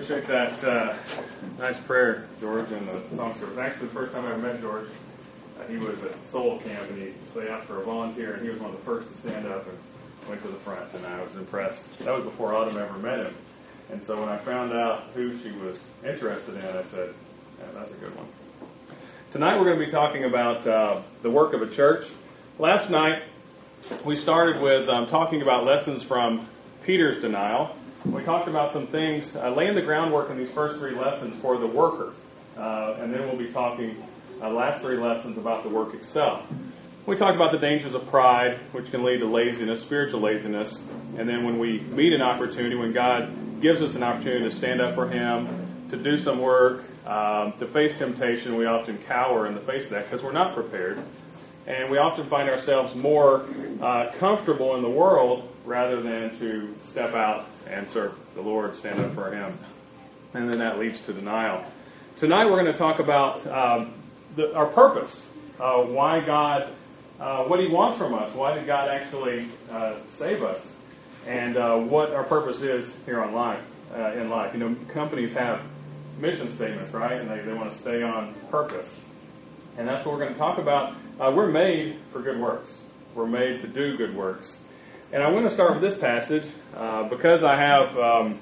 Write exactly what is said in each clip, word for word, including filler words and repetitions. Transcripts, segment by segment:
appreciate that uh, nice prayer, George, and the song service. Actually, the first time I ever met George, uh, he was at Soul Camp, and he so they asked for a volunteer, and he was one of the first to stand up and went to the front, and I was impressed. That was before Autumn ever met him. And so when I found out who she was interested in, I said, yeah, that's a good one. Tonight we're going to be talking about uh, the work of a church. Last night we started with um, talking about lessons from Peter's denial. We talked about some things, uh, laying the groundwork in these first three lessons for the worker. Uh, and then we'll be talking uh, last three lessons about the work itself. We talked about the dangers of pride, which can lead to laziness, spiritual laziness. And then when we meet an opportunity, when God gives us an opportunity to stand up for Him, to do some work, um, to face temptation, we often cower in the face of that because we're not prepared. And we often find ourselves more uh, comfortable in the world rather than to step out and serve the Lord, stand up for Him. And then that leads to denial. Tonight we're going to talk about um, the, our purpose, uh, why God, uh, what He wants from us, why did God actually uh, save us, and uh, what our purpose is here on life, uh, in life. You know, companies have mission statements, right? And they, they want to stay on purpose. And that's what we're going to talk about. Uh, we're made for good works. We're made to do good works. And I want to start with this passage uh, because I have um,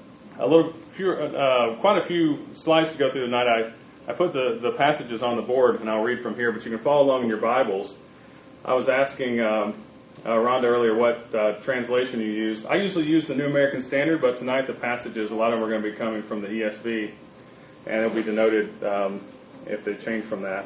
a little, few, uh, quite a few slides to go through tonight. I, I put the, the passages on the board, and I'll read from here, but you can follow along in your Bibles. I was asking um, uh, Rhonda earlier what uh, translation you use. I usually use the New American Standard, but tonight the passages, a lot of them are going to be coming from the E S V, and it'll be denoted um, if they change from that.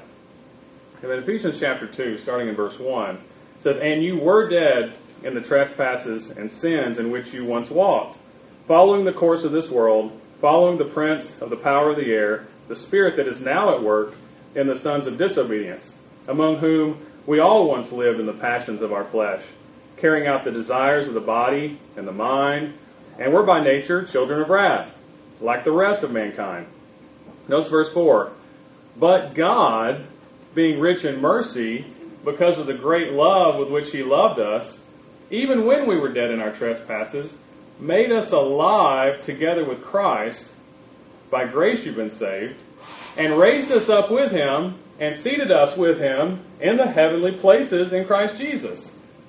In Ephesians chapter two, starting in verse one, it says, "And you were dead in the trespasses and sins in which you once walked, following the course of this world, following the prince of the power of the air, the spirit that is now at work in the sons of disobedience, among whom we all once lived in the passions of our flesh, carrying out the desires of the body and the mind, and were by nature children of wrath, like the rest of mankind." Notice verse four, "But God, being rich in mercy, because of the great love with which He loved us, even when we were dead in our trespasses, made us alive together with Christ. By grace you've been saved, and raised us up with Him, and seated us with Him in the heavenly places in Christ Jesus,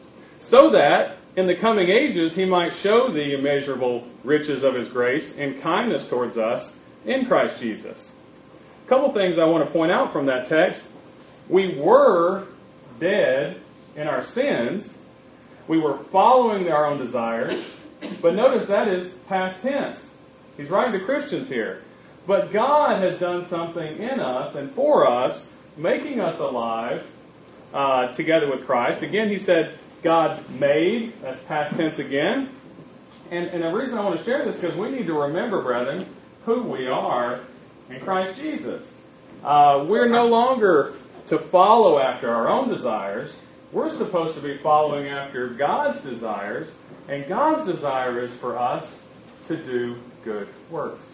so that in the coming ages He might show the immeasurable riches of His grace and kindness towards us in Christ Jesus." A couple things I want to point out from that text. We were dead in our sins. We were following our own desires. But notice that is past tense. He's writing to Christians here. But God has done something in us and for us, making us alive uh, together with Christ. Again, he said, God made. That's past tense again. And, and the reason I want to share this is because we need to remember, brethren, who we are in Christ Jesus. Uh, we're no longer to follow after our own desires. We're supposed to be following after God's desires, and God's desire is for us to do good works.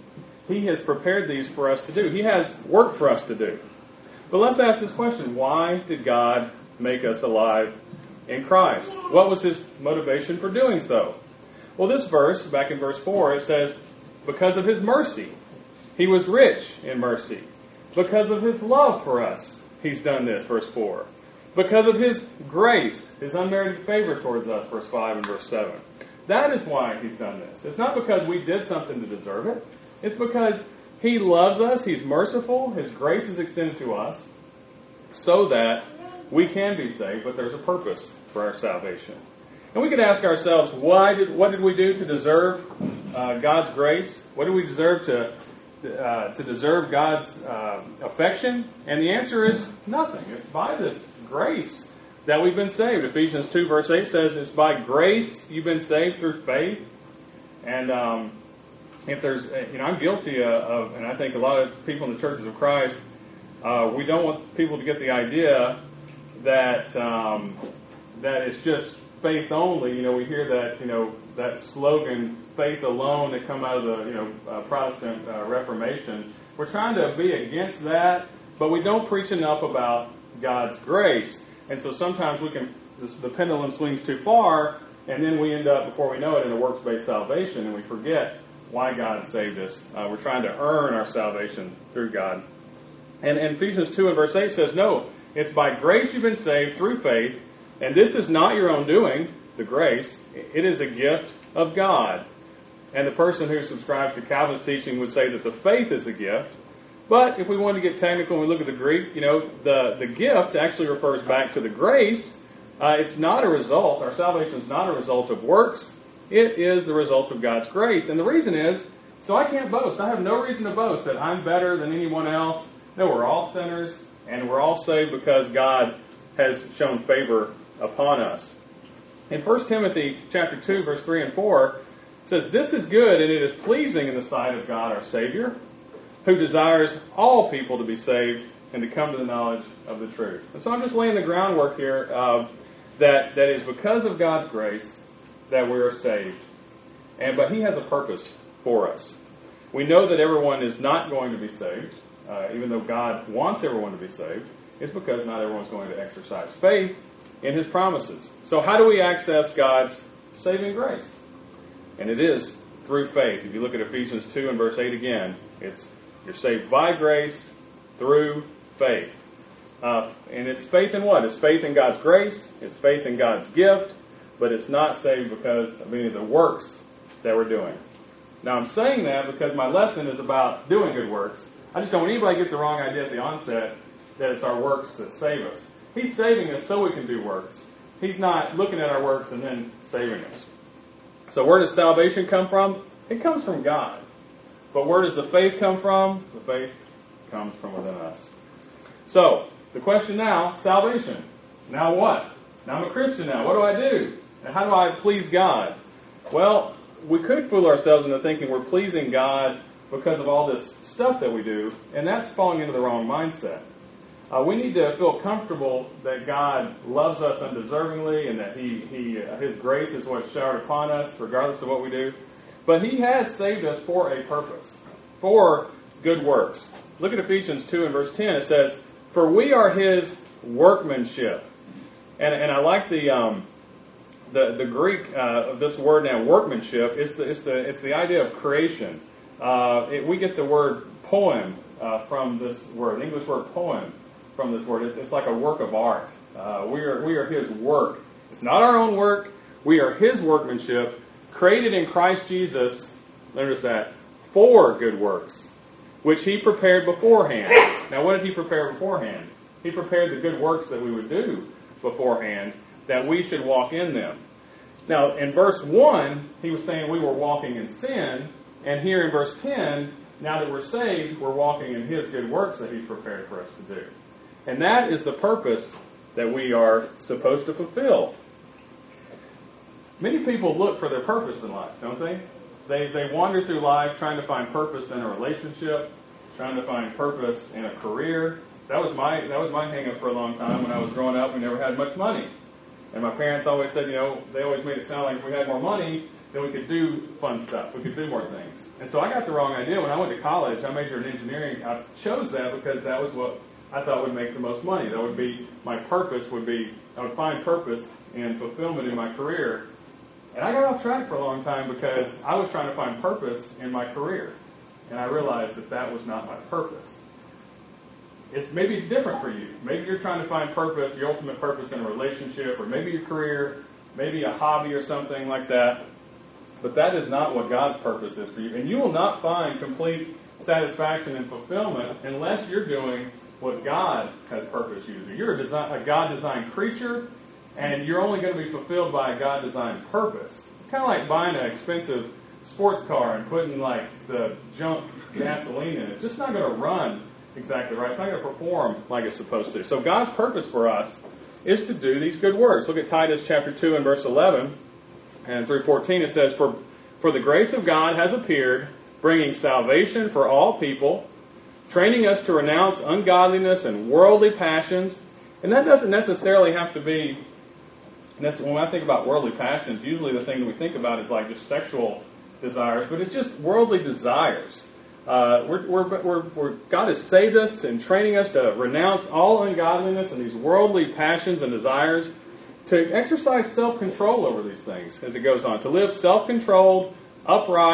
He has prepared these for us to do. He has work for us to do. But let's ask this question: why did God make us alive in Christ? What was His motivation for doing so? Well, this verse, back in verse four, it says, because of His mercy. He was rich in mercy. Because of His love for us, He's done this, verse four. Because of His grace, His unmerited favor towards us, verse five and verse seven. That is why He's done this. It's not because we did something to deserve it. It's because He loves us, He's merciful, His grace is extended to us, so that we can be saved, but there's a purpose for our salvation. And we could ask ourselves, why did what did we do to deserve uh, God's grace? What did we deserve to Uh, to deserve God's uh, affection? And the answer is nothing. It's by this grace that we've been saved. Ephesians two verse eight says it's by grace you've been saved through faith. And um, if there's, you know, I'm guilty of, of, and I think a lot of people in the churches of Christ, uh, we don't want people to get the idea that um, that it's just faith only. You know, we hear that, you know, that slogan, faith alone, that come out of the, you know, uh, Protestant uh, Reformation. We're trying to be against that, but we don't preach enough about God's grace. And so sometimes we can, the pendulum swings too far, and then we end up, before we know it, in a works-based salvation, and we forget why God saved us. Uh, we're trying to earn our salvation through God. And, and Ephesians two and verse eight says, no, it's by grace you've been saved through faith, and this is not your own doing, the grace. It is a gift of God. And the person who subscribes to Calvin's teaching would say that the faith is the gift. But if we want to get technical and we look at the Greek, you know, the, the gift actually refers back to the grace. Uh, it's not a result. Our salvation is not a result of works. It is the result of God's grace. And the reason is, so I can't boast. I have no reason to boast that I'm better than anyone else. No, we're all sinners, and we're all saved because God has shown favor upon us. In First Timothy chapter two, verse three and four, it says, this is good, and it is pleasing in the sight of God our Savior, who desires all people to be saved and to come to the knowledge of the truth. And so I'm just laying the groundwork here uh, that, that is because of God's grace that we are saved. And but He has a purpose for us. We know that everyone is not going to be saved, uh, even though God wants everyone to be saved. It's because not everyone's going to exercise faith in His promises. So how do we access God's saving grace? And it is through faith. If you look at Ephesians two and verse eight again, it's you're saved by grace through faith. Uh, and it's faith in what? It's faith in God's grace. It's faith in God's gift. But it's not saved because of any of the works that we're doing. Now, I'm saying that because my lesson is about doing good works. I just don't want anybody to get the wrong idea at the onset that it's our works that save us. He's saving us so we can do works. He's not looking at our works and then saving us. So where does salvation come from? It comes from God. But where does the faith come from? The faith comes from within us. So, the question now, salvation. Now what? Now I'm a Christian now. What do I do? And how do I please God? Well, we could fool ourselves into thinking we're pleasing God because of all this stuff that we do, and that's falling into the wrong mindset. Uh, we need to feel comfortable that God loves us undeservingly and that He, He, uh, His grace is what's showered upon us regardless of what we do. But He has saved us for a purpose, for good works. Look at Ephesians two and verse ten. It says, for we are His workmanship. And, and I like the um, the the Greek uh, of this word now, workmanship. It's the it's the it's the idea of creation. Uh, it, we get the word poem uh, from this word, the English word poem from this word. It's, it's like a work of art. Uh, we are we are His work. It's not our own work. We are His workmanship, created in Christ Jesus. Notice that, for good works, which He prepared beforehand. Now, what did He prepare beforehand? He prepared the good works that we would do beforehand, that we should walk in them. Now, in verse one, he was saying we were walking in sin, and here in verse ten, now that we're saved, we're walking in His good works that He's prepared for us to do. And that is the purpose that we are supposed to fulfill. Many people look for their purpose in life, don't they? They they wander through life trying to find purpose in a relationship, trying to find purpose in a career. That was my that was my hang-up for a long time. When I was growing up, we never had much money. And my parents always said, you know, they always made it sound like if we had more money, then we could do fun stuff. We could do more things. And so I got the wrong idea. When I went to college, I majored in engineering. I chose that because that was what I thought would make the most money. That would be, my purpose would be, I would find purpose and fulfillment in my career. And I got off track for a long time because I was trying to find purpose in my career. And I realized that that was not my purpose. It's maybe it's different for you. Maybe you're trying to find purpose, your ultimate purpose in a relationship, or maybe your career, maybe a hobby or something like that. But that is not what God's purpose is for you. And you will not find complete satisfaction and fulfillment unless you're doing what God has purposed you to do. You're a, design, a God-designed creature, and you're only going to be fulfilled by a God-designed purpose. It's kind of like buying an expensive sports car and putting like the junk gasoline in it. It's just not going to run exactly right. It's not going to perform like it's supposed to. So God's purpose for us is to do these good works. Look at Titus chapter two and verse eleven and through fourteen. It says, For, for the grace of God has appeared, bringing salvation for all people, training us to renounce ungodliness and worldly passions. And that doesn't necessarily have to be, when I think about worldly passions, usually the thing that we think about is like just sexual desires, but it's just worldly desires. Uh, we're, we're, we're, we're, God has saved us and training us to renounce all ungodliness and these worldly passions and desires, to exercise self-control over these things as it goes on, to live self-controlled, upright,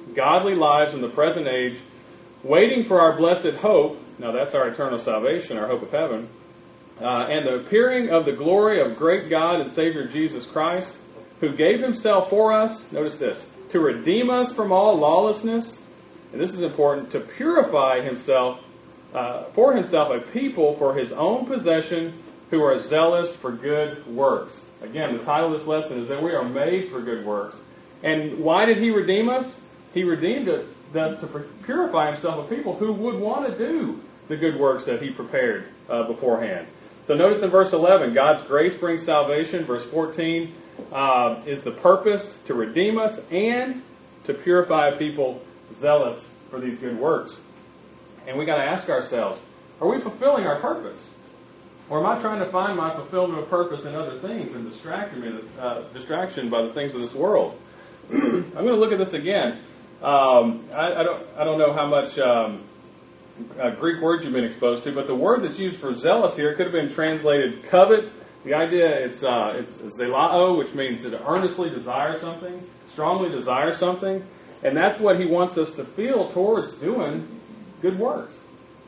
godly lives in the present age, waiting for our blessed hope. Now that's our eternal salvation, our hope of heaven, uh, and the appearing of the glory of great God and Savior Jesus Christ, who gave himself for us, notice this, to redeem us from all lawlessness, and this is important, to purify himself, uh, for himself a people for his own possession, who are zealous for good works. Again, the title of this lesson is that we are made for good works. And why did he redeem us? He redeemed us to purify himself a people who would want to do the good works that he prepared uh, beforehand. So notice in verse eleven, God's grace brings salvation. Verse fourteen uh, is the purpose to redeem us and to purify a people zealous for these good works. And we got to ask ourselves, are we fulfilling our purpose? Or am I trying to find my fulfillment of purpose in other things and distracting me, uh, distraction by the things of this world? I'm going to look at this again. Um, I, I don't I don't know how much um, uh, Greek words you've been exposed to, but the word that's used for zealous here could have been translated covet. The idea, it's uh, it's zelao, which means to earnestly desire something, strongly desire something, and that's what he wants us to feel towards doing good works.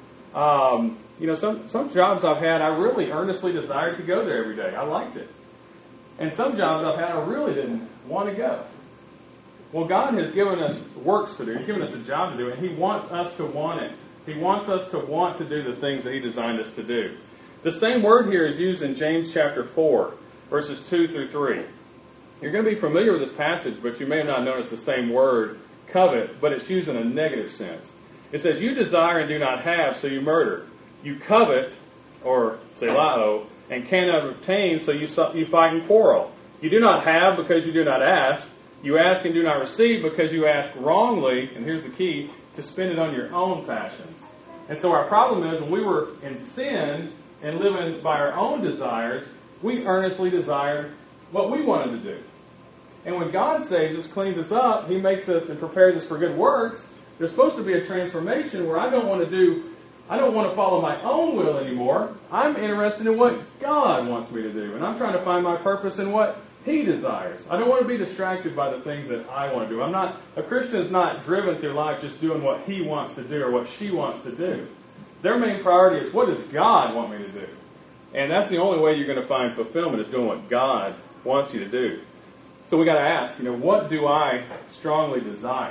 Um, you know, some, some jobs I've had, I really earnestly desired to go there every day. I liked it. And some jobs I've had, I really didn't want to go. Well, God has given us works to do. He's given us a job to do, and he wants us to want it. He wants us to want to do the things that he designed us to do. The same word here is used in James chapter four, verses two through three. You're going to be familiar with this passage, but you may have not noticed the same word, covet, but it's used in a negative sense. It says, you desire and do not have, so you murder. You covet, or zelao, and cannot obtain, so you, you fight and quarrel. You do not have because you do not ask. You ask and do not receive because you ask wrongly, and here's the key, to spend it on your own passions. And so our problem is when we were in sin and living by our own desires, we earnestly desired what we wanted to do. And when God saves us, cleans us up, he makes us and prepares us for good works, there's supposed to be a transformation where I don't want to do, I don't want to follow my own will anymore. I'm interested in what God wants me to do. And I'm trying to find my purpose in what he desires. I don't want to be distracted by the things that I want to do. I'm not, a Christian is not driven through life just doing what he wants to do or what she wants to do. Their main priority is, what does God want me to do? And that's the only way you're going to find fulfillment, is doing what God wants you to do. So we got to ask, you know, what do I strongly desire?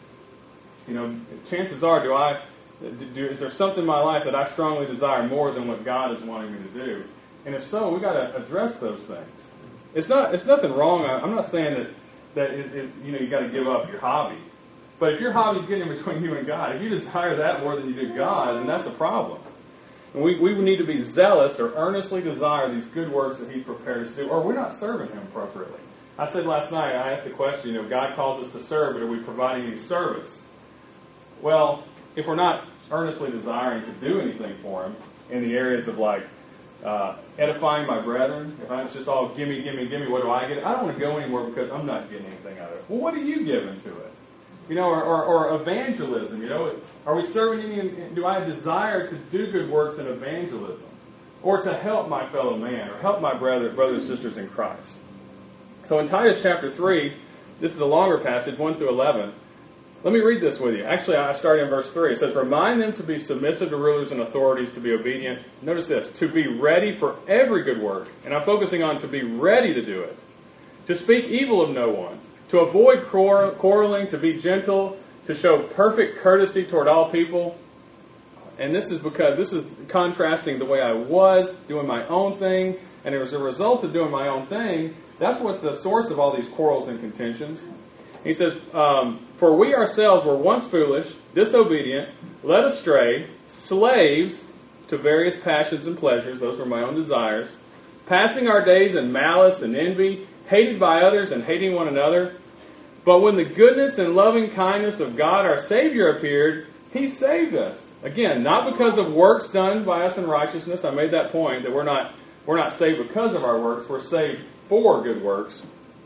You know, chances are, do I, do, is there something in my life that I strongly desire more than what God is wanting me to do? And if so, we got to address those things. It's not, it's nothing wrong. I'm not saying that that it, it, you know you got to give up your hobby, but if your hobby's getting in between you and God, if you desire that more than you do God, then that's a problem. And we we need to be zealous or earnestly desire these good works that He prepared us to do, or we're not serving Him appropriately. I said last night, I asked the question, you know, God calls us to serve, but are we providing any service? Well, if we're not earnestly desiring to do anything for Him in the areas of like uh, edifying my brethren, if I'm just all gimme, gimme, gimme, what do I get? I don't want to go anywhere because I'm not getting anything out of it. Well, what are you giving to it? You know, or, or, or evangelism, you know, are we serving any, do I desire to do good works in evangelism? Or to help my fellow man, or help my brother, brothers and sisters in Christ? So in Titus chapter three, this is a longer passage, one through eleven. Let me read this with you. Actually, I started in verse three. It says, remind them to be submissive to rulers and authorities, to be obedient. Notice this, to be ready for every good work. And I'm focusing on to be ready to do it. To speak evil of no one. To avoid quarreling, to be gentle, to show perfect courtesy toward all people. And this is because this is contrasting the way I was, doing my own thing. And as a result of doing my own thing, that's what's the source of all these quarrels and contentions. He says, um, for we ourselves were once foolish, disobedient, led astray, slaves to various passions and pleasures, those were my own desires, passing our days in malice and envy, hated by others and hating one another. But when the goodness and loving kindness of God our Savior appeared, He saved us. Again, not because of works done by us in righteousness. I made that point, that we're not, we're not saved because of our works, we're saved for good works.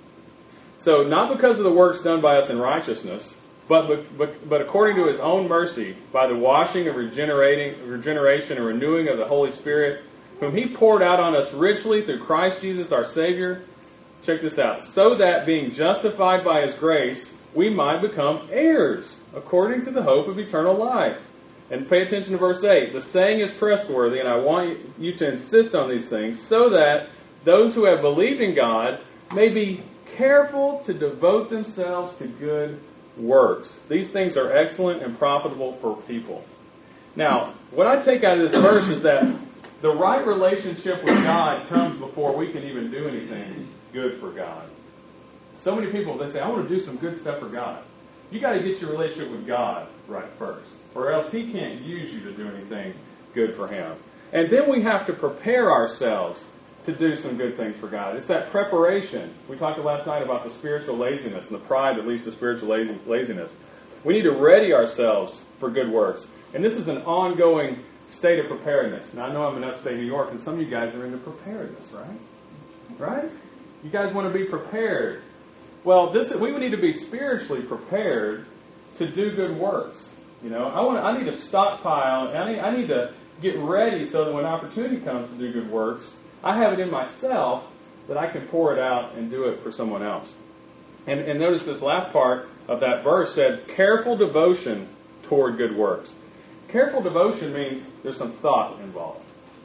So, not because of the works done by us in righteousness, but, but, but according to His own mercy, by the washing of regenerating, regeneration and renewing of the Holy Spirit, whom He poured out on us richly through Christ Jesus our Savior. Check this out. So that being justified by His grace, we might become heirs according to the hope of eternal life. And pay attention to verse eight. The saying is trustworthy, and I want you to insist on these things, so that those who have believed in God may be careful to devote themselves to good works. These things are excellent and profitable for people. Now, what I take out of this verse is that the right relationship with God comes before we can even do anything good for God. So many people, they say, I want to do some good stuff for God. You got to get your relationship with God right first, or else He can't use you to do anything good for Him. And then we have to prepare ourselves to do some good things for God. It's that preparation. We talked last night about the spiritual laziness and the pride that leads to spiritual laziness. We need to ready ourselves for good works. And this is an ongoing state of preparedness. Now, I know I'm in upstate New York, and some of you guys are into preparedness, right? Right? You guys want to be prepared. Well, this we need to be spiritually prepared to do good works. You know, I want. I need to stockpile. I need, I need to get ready so that when opportunity comes to do good works, I have it in myself that I can pour it out and do it for someone else. And, and notice this last part of that verse said, careful devotion toward good works. Careful devotion means there's some thought involved.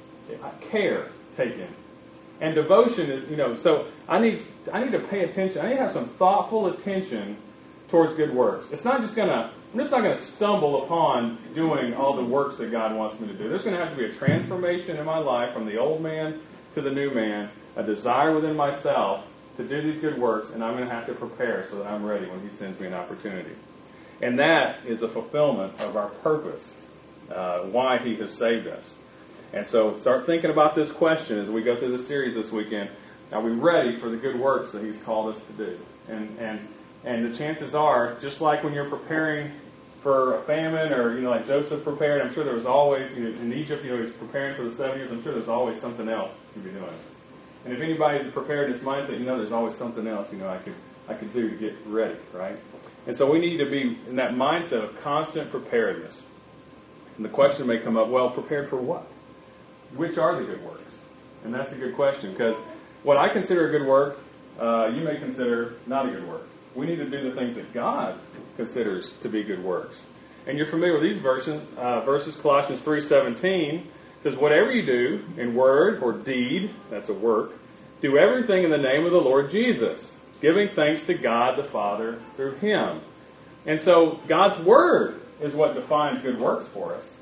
Care taken. And devotion is, you know, so I need I need to pay attention. I need to have some thoughtful attention towards good works. It's not just going to, I'm just not going to stumble upon doing all the works that God wants me to do. There's going to have to be a transformation in my life from the old man to the new man, a desire within myself to do these good works, and I'm going to have to prepare so that I'm ready when He sends me an opportunity. And that is the fulfillment of our purpose, uh, why He has saved us. And so start thinking about this question as we go through the series this weekend. Are we ready for the good works that He's called us to do? And and and the chances are, just like when you're preparing for a famine, or you know, like Joseph prepared, I'm sure there was always, you know, in Egypt, you know, he's preparing for the seven years. I'm sure there's always something else to be doing. And if anybody's prepared in this mindset, you know, there's always something else, you know, I could I could do to get ready, right? And so we need to be in that mindset of constant preparedness. And the question may come up, well, prepared for what? Which are the good works? And that's a good question, because what I consider a good work, uh, you may consider not a good work. We need to do the things that God considers to be good works. And you're familiar with these verses. Uh, verses Colossians three seventeen says, whatever you do in word or deed, that's a work, do everything in the name of the Lord Jesus, giving thanks to God the Father through Him. And so God's Word is what defines good works for us.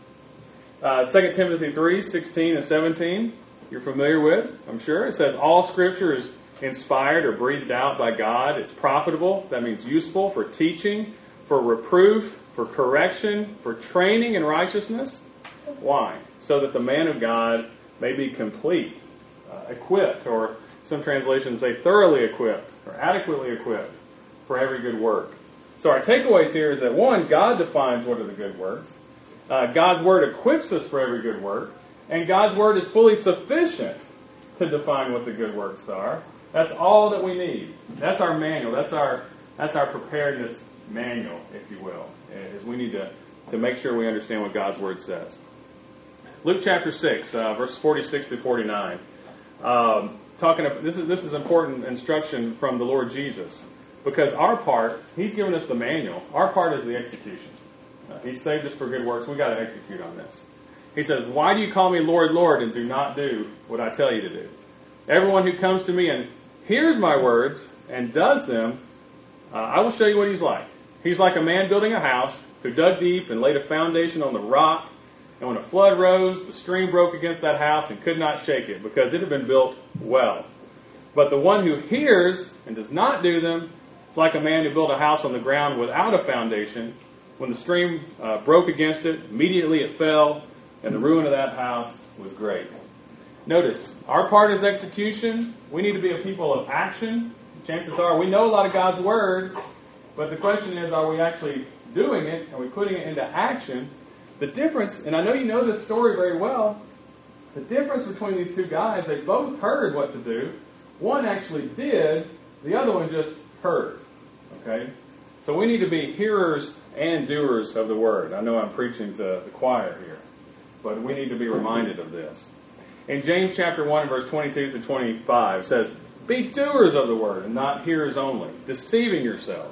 Uh, Second Timothy three sixteen and seventeen, you're familiar with, I'm sure. It says, all Scripture is inspired or breathed out by God. It's profitable. That means useful for teaching, for reproof, for correction, for training in righteousness. Why? So that the man of God may be complete, uh, equipped, or some translations say thoroughly equipped, or adequately equipped for every good work. So our takeaways here is that, one, God defines what are the good works. Uh, God's Word equips us for every good work. And God's Word is fully sufficient to define what the good works are. That's all that we need. That's our manual. That's our that's our preparedness manual, if you will. Is we need to, to make sure we understand what God's Word says. Luke chapter six, uh, verse forty-six through forty-nine. Um, talking about, this is this is important instruction from the Lord Jesus, because our part, He's given us the manual. Our part is the execution. Uh, he saved us for good works. We've got to execute on this. He says, why do you call me Lord, Lord, and do not do what I tell you to do? Everyone who comes to me and hears my words and does them, uh, I will show you what he's like. He's like a man building a house who dug deep and laid a foundation on the rock. And when a flood rose, the stream broke against that house and could not shake it, because it had been built well. But the one who hears and does not do them is like a man who built a house on the ground without a foundation. When the stream uh, broke against it, immediately it fell, and the ruin of that house was great. Notice, our part is execution. We need to be a people of action. Chances are we know a lot of God's Word, but the question is, are we actually doing it? Are we putting it into action? The difference, and I know you know this story very well, the difference between these two guys, they both heard what to do. One actually did, the other one just heard. Okay? So we need to be hearers and doers of the Word. I know I'm preaching to the choir here, but we need to be reminded of this. In James chapter one, verse twenty-two to twenty-five, it says, be doers of the Word and not hearers only, deceiving yourselves.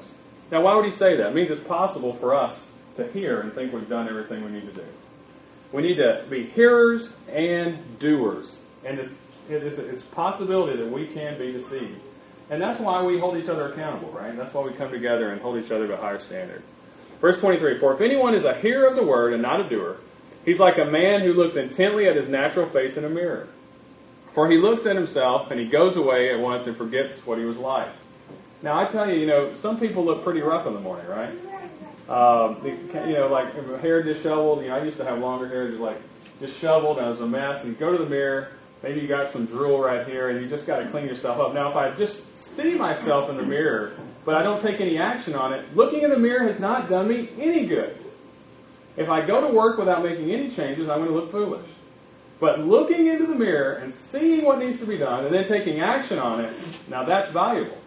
Now, why would he say that? It means it's possible for us to hear and think we've done everything we need to do. We need to be hearers and doers. And it's, it's, it's a possibility that we can be deceived. And that's why we hold each other accountable, right? That's why we come together and hold each other to a higher standard. Verse twenty-three, for if anyone is a hearer of the word and not a doer, he's like a man who looks intently at his natural face in a mirror. For he looks at himself and he goes away at once and forgets what he was like. Now, I tell you, you know, some people look pretty rough in the morning, right? Um, you know, like hair disheveled. You know, I used to have longer hair, just like disheveled, and it was a mess. And you go to the mirror, maybe you got some drool right here, and you just got to clean yourself up. Now, if I just see myself in the mirror, but I don't take any action on it, looking in the mirror has not done me any good. If I go to work without making any changes, I'm going to look foolish. But looking into the mirror and seeing what needs to be done, and then taking action on it, now that's valuable.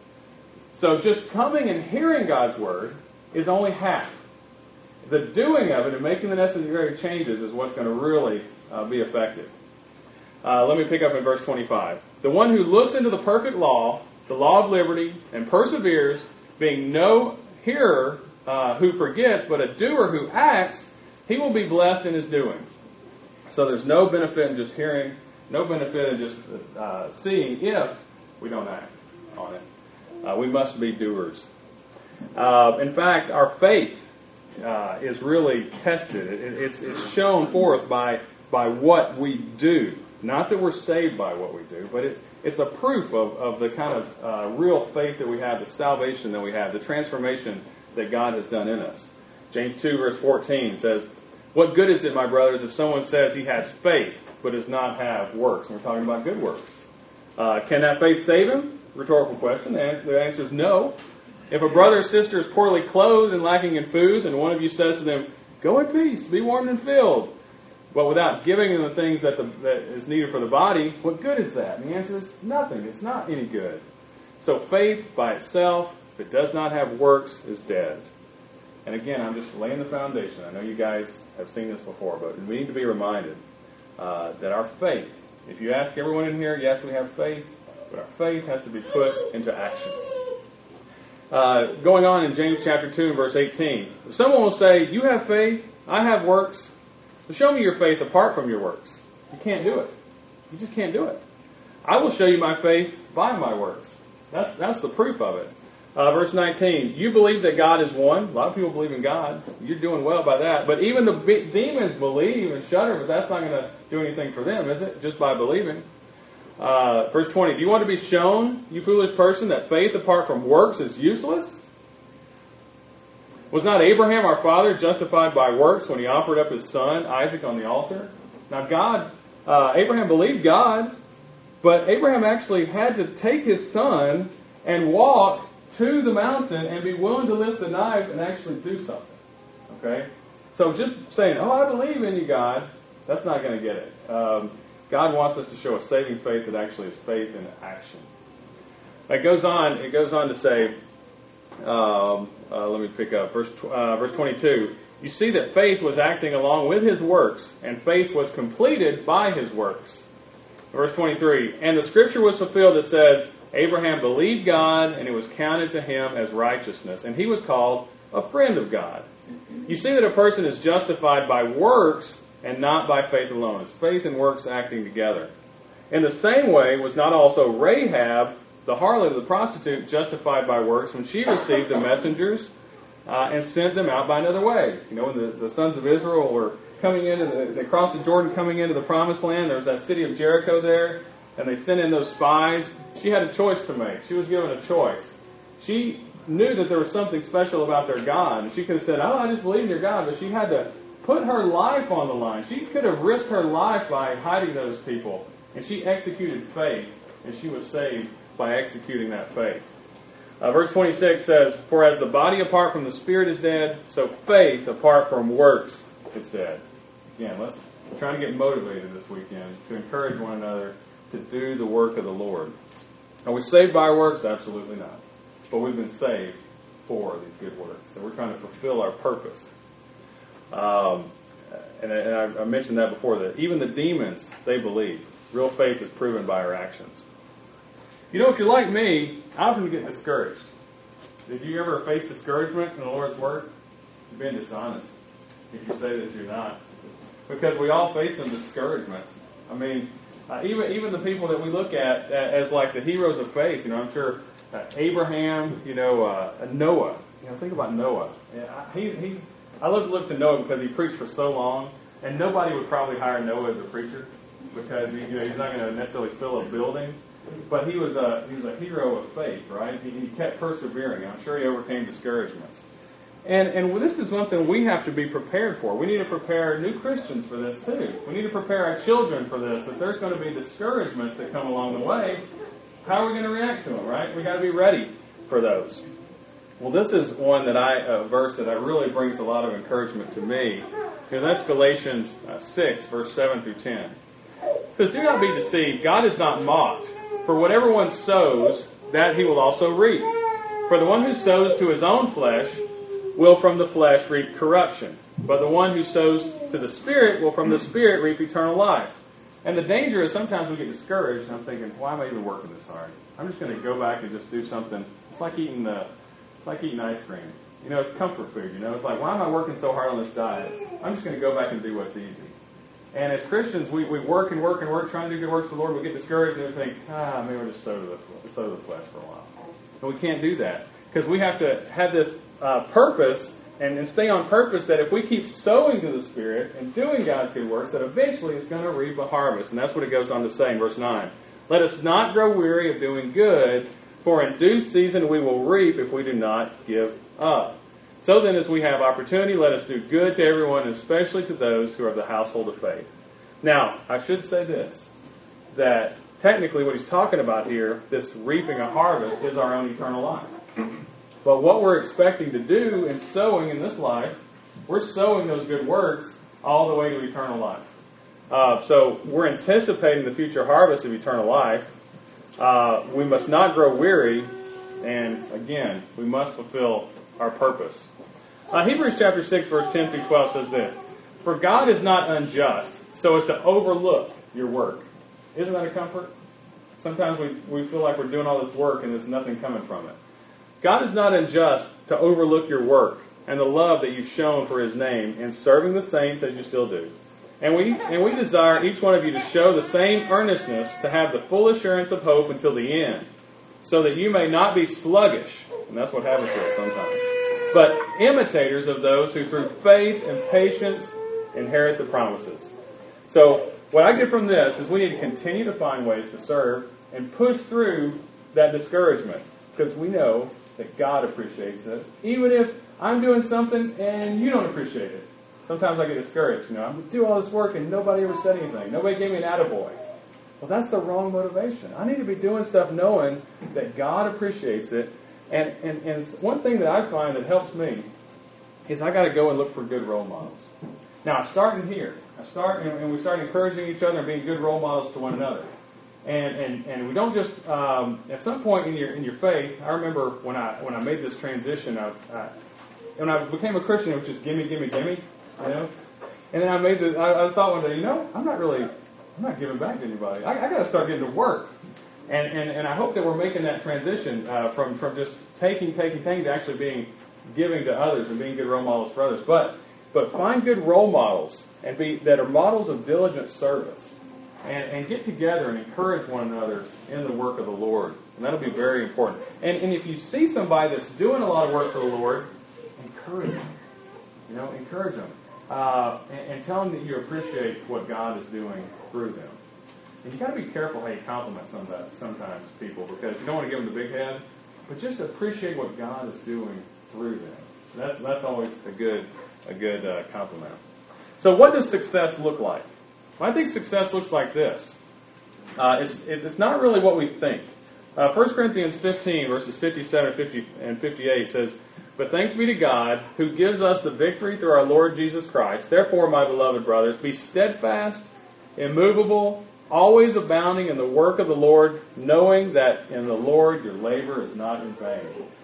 So just coming and hearing God's word is only half. The doing of it and making the necessary changes is what's going to really uh, be effective. Uh, let me pick up in verse twenty-five. The one who looks into the perfect law, the law of liberty, and perseveres, being no hearer uh, who forgets, but a doer who acts, he will be blessed in his doing. So there's no benefit in just hearing, no benefit in just uh, seeing if we don't act on it. Uh, we must be doers. Uh, in fact, our faith uh, is really tested. It, it's, it's shown forth by, by what we do. Not that we're saved by what we do, but it's, it's a proof of, of the kind of uh, real faith that we have, the salvation that we have, the transformation that God has done in us. James two, verse fourteen says, what good is it, my brothers, if someone says he has faith but does not have works? And we're talking about good works. Uh, can that faith save him? Rhetorical question. The answer is no. If a brother or sister is poorly clothed and lacking in food, and one of you says to them, go in peace, be warmed and filled, but without giving them the things that, the, that is needed for the body, what good is that? And the answer is nothing. It's not any good. So faith by itself, if it does not have works, is dead. And again, I'm just laying the foundation. I know you guys have seen this before, but we need to be reminded uh, that our faith, if you ask everyone in here, yes, we have faith, but our faith has to be put into action. Uh, going on in James chapter two and verse eighteen, someone will say, you have faith, I have works. So show me your faith apart from your works. You can't do it. You just can't do it. I will show you my faith by my works. That's, that's the proof of it. Uh, verse nineteen, you believe that God is one. A lot of people believe in God. You're doing well by that. But even the be- demons believe and shudder, but that's not going to do anything for them, is it? Just by believing. Uh, verse twenty, do you want to be shown, you foolish person, that faith apart from works is useless? Was not Abraham, our father, justified by works when he offered up his son, Isaac, on the altar? Now God, uh, Abraham believed God, but Abraham actually had to take his son and walk to the mountain and be willing to lift the knife and actually do something. Okay? So just saying, oh, I believe in you, God, that's not going to get it. Um, God wants us to show a saving faith that actually is faith in action. It goes on. It goes on to say, um, uh, let me pick up verse uh, verse twenty-two. You see that faith was acting along with his works, and faith was completed by his works. Verse twenty-three. And the scripture was fulfilled that says, Abraham believed God, and it was counted to him as righteousness, and he was called a friend of God. You see that a person is justified by works and not by faith alone. It's faith and works acting together. In the same way, was not also Rahab, the harlot, the prostitute, justified by works when she received the messengers uh, and sent them out by another way? You know, when the, the sons of Israel were coming in, and the, they crossed the Jordan coming into the promised land, there was that city of Jericho there, and they sent in those spies. She had a choice to make. She was given a choice. She knew that there was something special about their God, and she could have said, oh, I just believe in your God, but she had to put her life on the line. She could have risked her life by hiding those people. And she executed faith, and she was saved by executing that faith. Uh, verse twenty-six says, for as the body apart from the spirit is dead, so faith apart from works is dead. Again, let's try to get motivated this weekend to encourage one another to do the work of the Lord. Are we saved by our works? Absolutely not. But we've been saved for these good works. So we're trying to fulfill our purpose. Um, and, and I, I mentioned that before, that even the demons, they believe. Real faith is proven by our actions. You know, if you're like me, I often get discouraged. Did you ever face discouragement in the Lord's work? You're being dishonest if you say that you're not. Because we all face some discouragements. I mean, uh, even even the people that we look at as like the heroes of faith, you know, I'm sure uh, Abraham, you know, uh, Noah. You know, think about Noah. Yeah, he's he's. I love to look to Noah because he preached for so long, and nobody would probably hire Noah as a preacher because he, you know he's not going to necessarily fill a building. But he was a he was a hero of faith, right? He, he kept persevering. I'm sure he overcame discouragements. And and this is one thing we have to be prepared for. We need to prepare new Christians for this too. We need to prepare our children for this. If there's going to be discouragements that come along the way, how are we going to react to them, right? We got to be ready for those. Well, this is one that I a verse that I really brings a lot of encouragement to me. Because that's Galatians uh, six, verse seven through ten. It says, "Do not be deceived. God is not mocked. For whatever one sows, that he will also reap. For the one who sows to his own flesh will from the flesh reap corruption. But the one who sows to the Spirit will from the Spirit reap eternal life." And the danger is sometimes we get discouraged, and I'm thinking, why am I even working this hard? I'm just going to go back and just do something. It's like eating the, it's like eating ice cream. You know, it's comfort food. You know, it's like, why am I working so hard on this diet? I'm just going to go back and do what's easy. And as Christians, we, we work and work and work, trying to do good works for the Lord. We get discouraged and we think, ah, maybe we'll just sow to the, sow to the flesh for a while. And we can't do that because we have to have this uh, purpose and, and stay on purpose that if we keep sowing to the Spirit and doing God's good works, that eventually it's going to reap a harvest. And that's what it goes on to say in verse nine. "Let us not grow weary of doing good, for in due season we will reap if we do not give up. So then, as we have opportunity, let us do good to everyone, and especially to those who are of the household of faith." Now, I should say this, that technically what he's talking about here, this reaping a harvest, is our own eternal life. But what we're expecting to do in sowing in this life, we're sowing those good works all the way to eternal life. Uh, so we're anticipating the future harvest of eternal life. Uh, we must not grow weary, and again, we must fulfill our purpose. Uh, Hebrews chapter six, verse ten through twelve says this, "For God is not unjust, so as to overlook your work." Isn't that a comfort? Sometimes we, we feel like we're doing all this work and there's nothing coming from it. God is not unjust to overlook your work and the love that you've shown for His name in serving the saints as you still do. And we and we desire each one of you to show the same earnestness to have the full assurance of hope until the end, so that you may not be sluggish, and that's what happens to us sometimes, but imitators of those who through faith and patience inherit the promises. So what I get from this is we need to continue to find ways to serve and push through that discouragement, because we know that God appreciates it, even if I'm doing something and you don't appreciate it. Sometimes I get discouraged. You know, I'm going to do all this work and nobody ever said anything. Nobody gave me an attaboy. Well, that's the wrong motivation. I need to be doing stuff knowing that God appreciates it. And, and, and one thing that I find that helps me is I got to go and look for good role models. Now, I start in here. I start and, and we start encouraging each other and being good role models to one another. And and, and we don't just um, at some point in your in your faith. I remember when I when I made this transition. I, I, when I became a Christian, it was just gimme, gimme, gimme. You know, and then I made the. I, I thought one day, you know, I'm not really, I'm not giving back to anybody. I, I got to start getting to work, and, and and I hope that we're making that transition uh, from from just taking, taking, taking to actually being giving to others and being good role models for others. But but find good role models and be that are models of diligent service, and and get together and encourage one another in the work of the Lord, and that'll be very important. And and if you see somebody that's doing a lot of work for the Lord, encourage them. You know, encourage them. Uh, and, and tell them that you appreciate what God is doing through them. And you got to be careful how you compliment some that, sometimes people, because you don't want to give them the big head, but just appreciate what God is doing through them. That's that's always a good a good uh, compliment. So, what does success look like? Well, I think success looks like this. Uh, it's, it's it's not really what we think. Uh, First Corinthians fifteen verses fifty-seven fifty, and fifty-eight says, "But thanks be to God, who gives us the victory through our Lord Jesus Christ. Therefore, my beloved brothers, be steadfast, immovable, always abounding in the work of the Lord, knowing that in the Lord your labor is not in vain."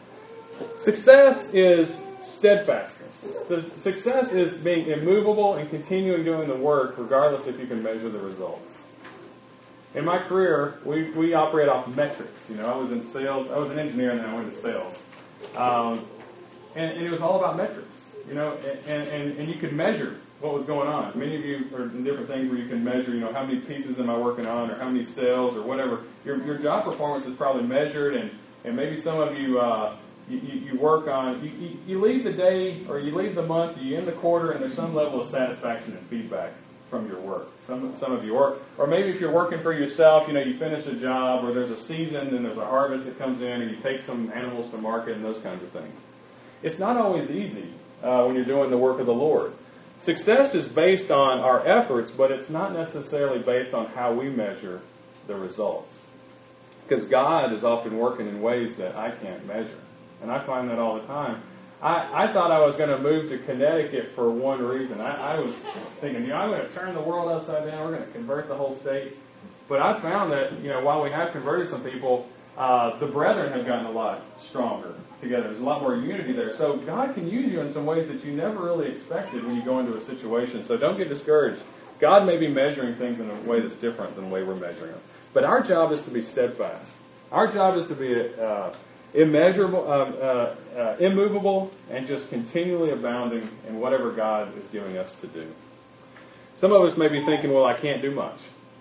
Success is steadfastness. The success is being immovable and continuing doing the work, regardless if you can measure the results. In my career, we, we operate off metrics. You know, I was in sales. I was an engineer, and then I went to sales. Um, and, and it was all about metrics, you know, and, and, and you could measure what was going on. Many of you are in different things where you can measure, you know, how many pieces am I working on, or how many sales, or whatever. Your your job performance is probably measured, and, and maybe some of you, uh, you, you, you work on, you, you, you leave the day, or you leave the month, you end the quarter, and there's some level of satisfaction and feedback from your work. Some some of you, or, or maybe if you're working for yourself, you know, you finish a job, or there's a season, and there's a harvest that comes in, and you take some animals to market, and those kinds of things. It's not always easy uh, when you're doing the work of the Lord. Success is based on our efforts, but it's not necessarily based on how we measure the results. Because God is often working in ways that I can't measure. And I find that all the time. I, I thought I was going to move to Connecticut for one reason. I, I was thinking, you know, I'm going to turn the world upside down. We're going to convert the whole state. But I found that, you know, while we have converted some people, uh, the brethren have gotten a lot stronger together. There's a lot more unity there. So God can use you in some ways that you never really expected when you go into a situation. So don't get discouraged. God may be measuring things in a way that's different than the way we're measuring them. But our job is to be steadfast. Our job is to be uh, immeasurable, uh, uh, uh, immovable, and just continually abounding in whatever God is giving us to do. Some of us may be thinking, well, I can't do much.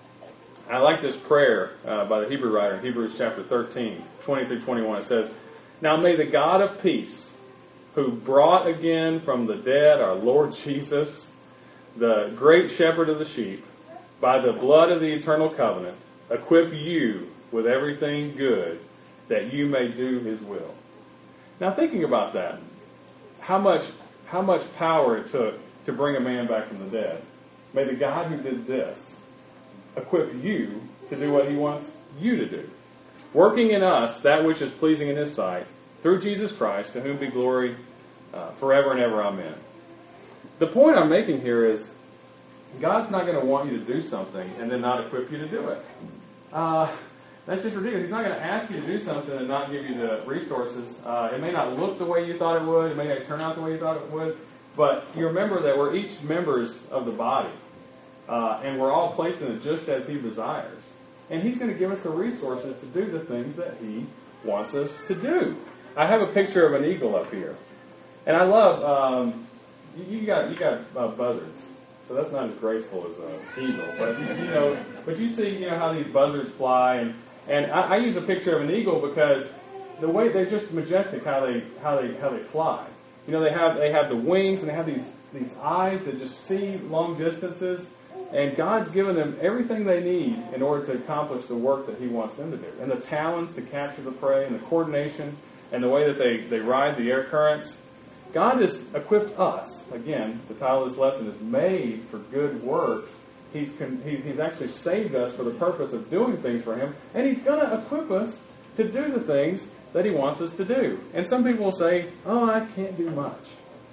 I like this prayer uh, by the Hebrew writer in Hebrews chapter thirteen, twenty through twenty-one. It says, "Now may the God of peace, who brought again from the dead our Lord Jesus, the great shepherd of the sheep, by the blood of the eternal covenant, equip you with everything good, that you may do his will." Now thinking about that, how much how much power it took to bring a man back from the dead. May the God who did this equip you to do what he wants you to do, working in us that which is pleasing in his sight, through Jesus Christ, to whom be glory uh, forever and ever. Amen. The point I'm making here is, God's not going to want you to do something and then not equip you to do it. Uh, that's just ridiculous. He's not going to ask you to do something and not give you the resources. Uh, it may not look the way you thought it would. It may not turn out the way you thought it would. But you remember that we're each members of the body. Uh, and we're all placed in it just as he desires. And he's going to give us the resources to do the things that he wants us to do. I have a picture of an eagle up here. And I love, um, you, you got you got uh, buzzards. So that's not as graceful as an eagle. But, you know, but you see, you know, how these buzzards fly. And, and I, I use a picture of an eagle because the way they're just majestic how they how they how they fly. You know, they have they have the wings and they have these these eyes that just see long distances. And God's given them everything they need in order to accomplish the work that he wants them to do. And the talents to capture the prey, and the coordination, and the way that they, they ride the air currents. God has equipped us. Again, the title of this lesson is Made for Good Works. He's, con- he, he's actually saved us for the purpose of doing things for him. And he's going to equip us to do the things that he wants us to do. And some people will say, oh, I can't do much.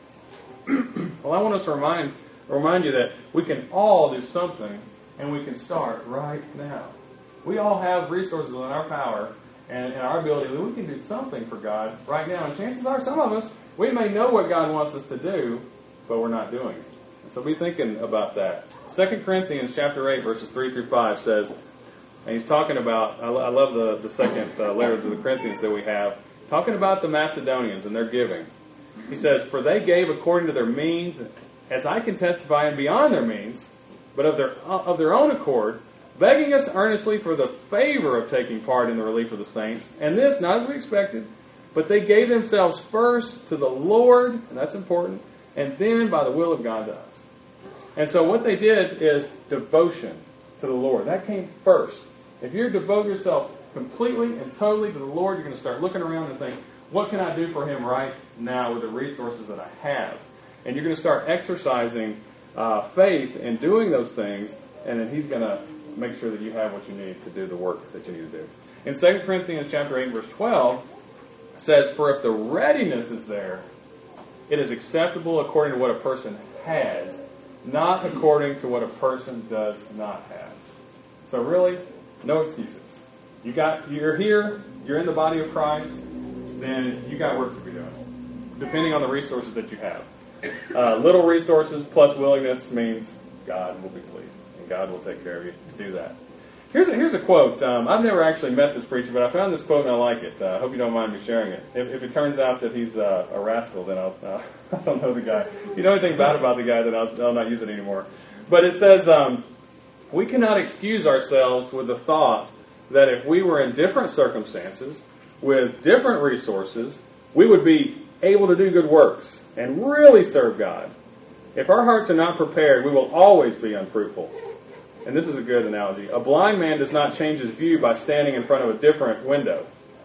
Well, I want us to remind remind you that we can all do something, and we can start right now. We all have resources in our power and, and our ability that we can do something for God right now. And chances are, some of us, we may know what God wants us to do, but we're not doing it. So be thinking about that. Second Corinthians chapter eight, verses three through five says, and he's talking about, I love the, the second uh, letter to the Corinthians that we have, talking about the Macedonians and their giving. He says, "For they gave according to their means, as I can testify, and beyond their means, but of their of their own accord, begging us earnestly for the favor of taking part in the relief of the saints. And this, not as we expected, but they gave themselves first to the Lord," and that's important, "and then by the will of God to us." And so what they did is devotion to the Lord. That came first. If you devote yourself completely and totally to the Lord, you're going to start looking around and think, what can I do for him right now with the resources that I have? And you're going to start exercising uh, faith in doing those things, and then he's going to make sure that you have what you need to do the work that you need to do. In Second Corinthians chapter eight, verse twelve, it says, "For if the readiness is there, it is acceptable according to what a person has, not according to what a person does not have." So really, no excuses. You got, you're here, you're in the body of Christ, then you got work to be doing, depending on the resources that you have. Uh, little resources plus willingness means God will be pleased, and God will take care of you to do that. Here's a, here's a quote. Um, I've never actually met this preacher, but I found this quote and I like it. Uh, I hope you don't mind me sharing it. If, if it turns out that he's uh, a rascal, then I'll, uh, I don't know the guy. If you know anything bad about the guy, then I'll, I'll not use it anymore. But it says, um, we cannot excuse ourselves with the thought that if we were in different circumstances, with different resources, we would be able to do good works and really serve God. If our hearts are not prepared, we will always be unfruitful. And this is a good analogy. A blind man does not change his view by standing in front of a different window.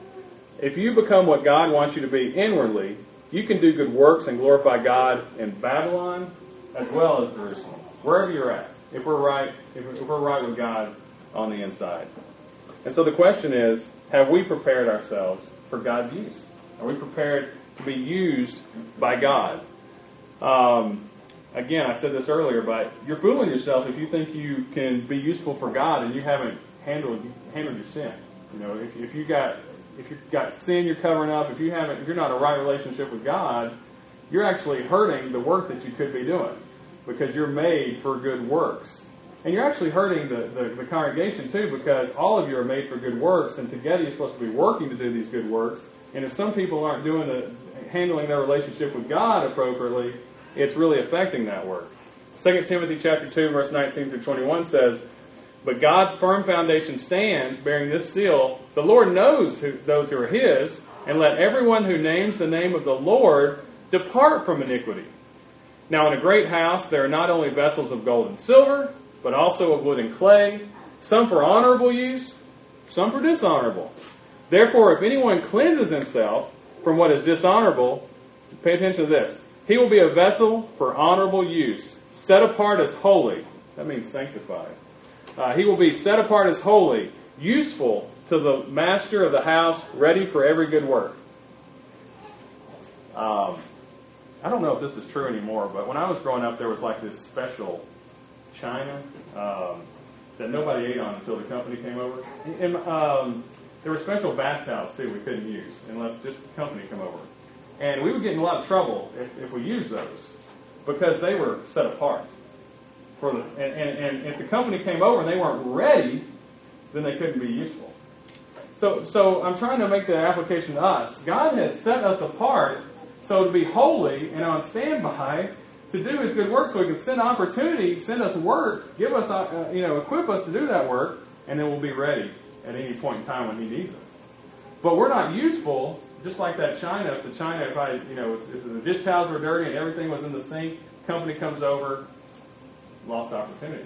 If you become what God wants you to be inwardly, you can do good works and glorify God in Babylon as well as Jerusalem, wherever you're at. If we're right, if we're right with God on the inside. And so the question is, have we prepared ourselves for God's use? Are we prepared to be used by God? Um, Again, I said this earlier, but you're fooling yourself if you think you can be useful for God and you haven't handled handled your sin. You know, if, if you got if you've got sin you're covering up, if you haven't, if you're not in a right relationship with God, you're actually hurting the work that you could be doing because you're made for good works, and you're actually hurting the, the, the congregation too because all of you are made for good works, and together you're supposed to be working to do these good works. And if some people aren't doing the handling their relationship with God appropriately, it's really affecting that work. Second Timothy chapter two, verse nineteen through twenty-one says, "But God's firm foundation stands, bearing this seal, the Lord knows who, those who are His, and let everyone who names the name of the Lord depart from iniquity. Now in a great house there are not only vessels of gold and silver, but also of wood and clay, some for honorable use, some for dishonorable. Therefore if anyone cleanses himself from what is dishonorable," pay attention to this, "he will be a vessel for honorable use, set apart as holy." That means sanctified. Uh, "he will be set apart as holy, useful to the master of the house, ready for every good work." Um, I don't know if this is true anymore, but when I was growing up, there was like this special china um, that nobody ate on until the company came over. And um, there were special bath towels, too, we couldn't use unless just the company came over. And we would get in a lot of trouble if, if we used those because they were set apart. For the, and, and, and if the company came over and they weren't ready, then they couldn't be useful. So, so I'm trying to make the application to us. God has set us apart so to be holy and on standby to do His good work so He can send opportunity, send us work, give us, uh, you know, equip us to do that work, and then we'll be ready at any point in time when He needs us. But we're not useful. Just like that china, if the china, if I, you know, if the dish towels were dirty and everything was in the sink, company comes over, lost opportunity.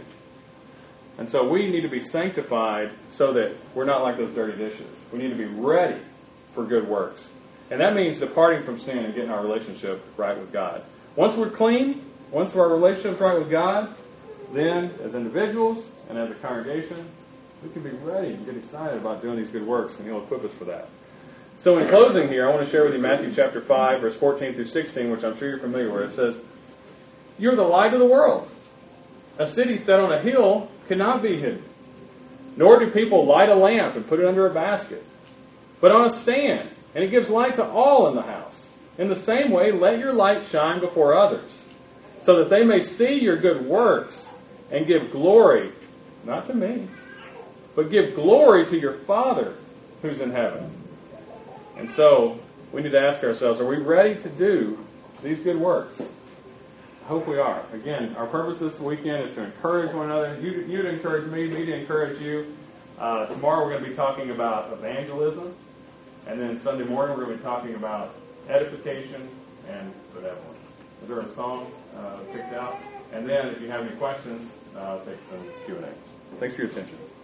And so we need to be sanctified so that we're not like those dirty dishes. We need to be ready for good works. And that means departing from sin and getting our relationship right with God. Once we're clean, once our relationship's right with God, then as individuals and as a congregation, we can be ready and get excited about doing these good works, and He'll equip us for that. So in closing here, I want to share with you Matthew chapter five, verse fourteen through sixteen, which I'm sure you're familiar with. It says, "You're the light of the world. A city set on a hill cannot be hidden. Nor do people light a lamp and put it under a basket, but on a stand, and it gives light to all in the house. In the same way, let your light shine before others, so that they may see your good works and give glory, not to me, but give glory to your Father who's in heaven." And so, we need to ask ourselves, are we ready to do these good works? I hope we are. Again, our purpose this weekend is to encourage one another. You, you to encourage me, me to encourage you. Uh, tomorrow we're going to be talking about evangelism. And then Sunday morning we're going to be talking about edification and benevolence. Is there a song uh, picked out? And then if you have any questions, uh, I'll take some Q and A. Thanks for your attention.